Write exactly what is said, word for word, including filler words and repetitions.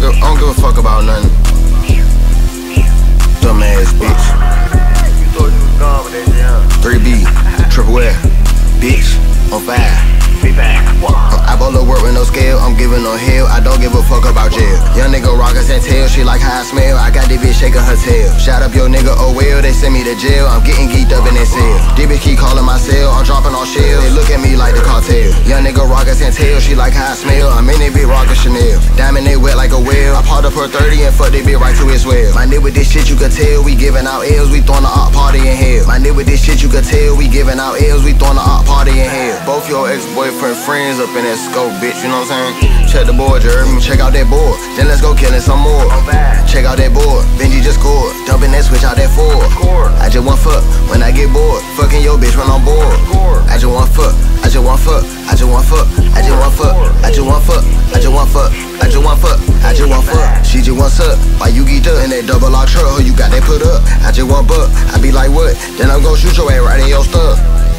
give, I don't give a fuck about nothing. Dumbass bitch. You thought you was gone with that shit, huh? three B, triple F, bitch, on fire. Be back. I bolo work with no scale, I'm giving no hell. I don't give a fuck about jail. Young nigga rockers and tail, she like how I smell. I got this bitch shaking her tail. Shout up your nigga, oh well, they send me to jail. I'm getting geeked up in that cell. This bitch keep calling my cell, I'm dropping on shells. They look at me like the cartel. Young nigga rockers and tail, she like how I smell. I'm in that bitch rockin' Chanel. Diamond they wet like a whale. I popped up her thirty and fuck that bitch right to his well. My nigga with this shit you could tell, we giving out L's, we throwing the op party in hell. My nigga with this shit you could tell, we giving out L's, we throwing the op party in hell. Both your ex-boyfriend friends up in that scope, bitch, you know what I'm saying? Check the board, you heard me? Check out that board, then let's go killin' some more. Check out that board, Benji just scored. Dumping that switch out that Ford. I just want fuck when I get bored. Fucking your bitch when I'm bored. I just want fuck, I just want fuck, I just want fuck, I just want fuck, I just want fuck, I just want fuck, I just want fuck, I just want fuck. She just wants up, why you geeked up in that double R truck? You got that put up, I just want buck. I be like what? Then I'm gon' shoot your ass right in your stuff.